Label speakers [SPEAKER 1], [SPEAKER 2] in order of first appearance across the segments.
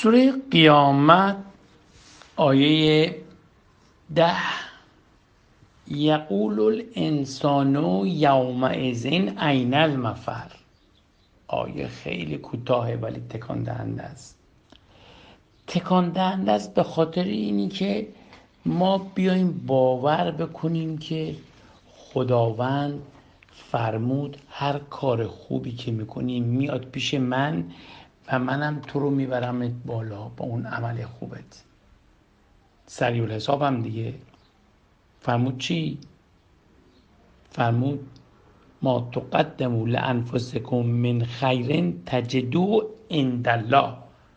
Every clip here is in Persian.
[SPEAKER 1] سوره قیامت آیه 10 یقول الانسان یومئذ أین المفر. آیه خیلی کوتاهه ولی تکان دهنده است. تکان دهنده است به خاطر اینی که ما بیایم باور بکنیم که خداوند فرمود هر کار خوبی که میکنیم میاد پیش من و منم تو رو میبرمت بالا با اون عمل خوبت. سریع الحسابم دیگه. فرمود چی؟ فرمود ما تقدموا لانفسکم من خیر تجدوه عند الله.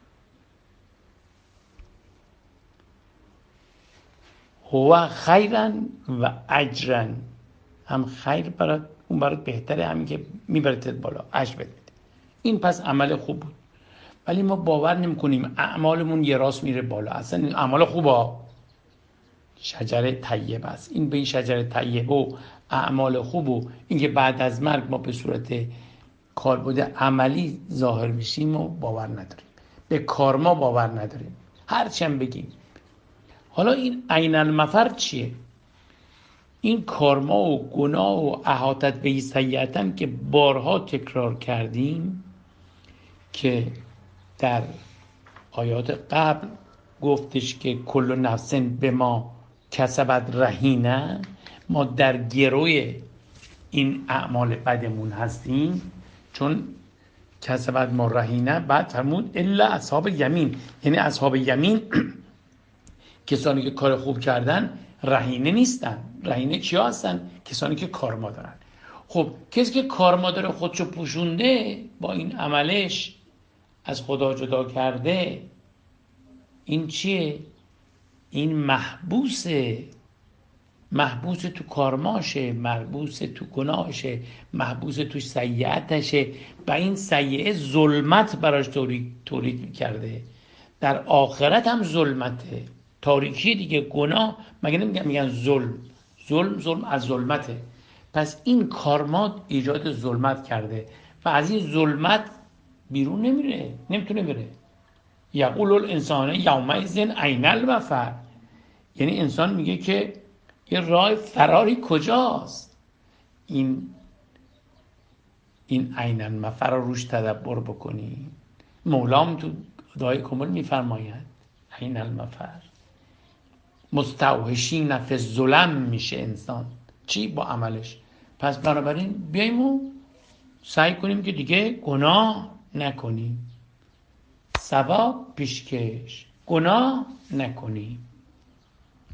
[SPEAKER 1] هو خیرا و اجرا. هم خیر برات، اون برات بهتره، همین که میبرتت بالا، اجر بده. این پس عمل خوب بود، ولی ما باور نمی‌کنیم اعمالمون یه راست میره بالا. اصلا این اعمال خوبه، شجره طیب است. این به این شجره طیب و اعمال خوب و اینکه بعد از مرگ ما به صورت کاربرد عملی ظاهر میشیم و باور نداریم. به کارما باور نداریم، هرچند بگیم. حالا این أین المفر چیه؟ این کارما و گناه و احاطت به سیئات هم که بارها تکرار کردیم، که در آیات قبل گفتش که کل نفس به ما کسبت رهینه. ما در گروی این اعمال بدمون هستیم، چون کسبت ما رهینه. بعد فرمود الا اصحاب یمین، یعنی اصحاب یمین کسانی که کار خوب کردن رهینه نیستن. رهینه کیا هستن؟ کسانی که کارما دارن. خب کسی که کارما داره خودشو پوشونده با این عملش، از خدا جدا کرده، این چیه؟ این محبوس تو کارماشه، محبوس تو گناهشه، محبوس تو سیئتشه و این سیئه ظلمت براش تولید کرده. در آخرت هم ظلمته، تاریکی دیگه. گناه مگه میگن ظلم از ظلمته. پس این کارما ایجاد ظلمت کرده و از این ظلمت بیرون نمیتونه بره. یقول الانسان یومئذ أین المفر، یعنی انسان میگه که یه راه فراری کجاست. این أین المفر رو روش تدبر بکنی. مولام تو دعای کمال میفرماید أین المفر. مستوحشین فی الظلم میشه انسان. چی؟ با عملش. پس بنابراین بیاییم و سعی کنیم که دیگه گناه نکنیم، ثواب پیشکش، گناه نکنیم.